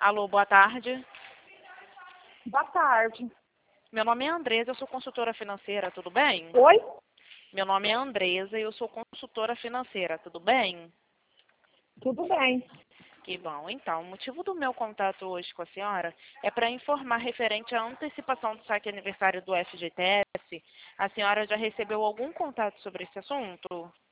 Alô, boa tarde. Boa tarde. Meu nome é Andresa, eu sou consultora financeira, tudo bem? Oi? Meu nome é Andresa e eu sou consultora financeira, tudo bem? Tudo bem. Que bom. Então, o motivo do meu contato hoje com a senhora é para informar referente à antecipação do saque aniversário do FGTS. A senhora já recebeu algum contato sobre esse assunto?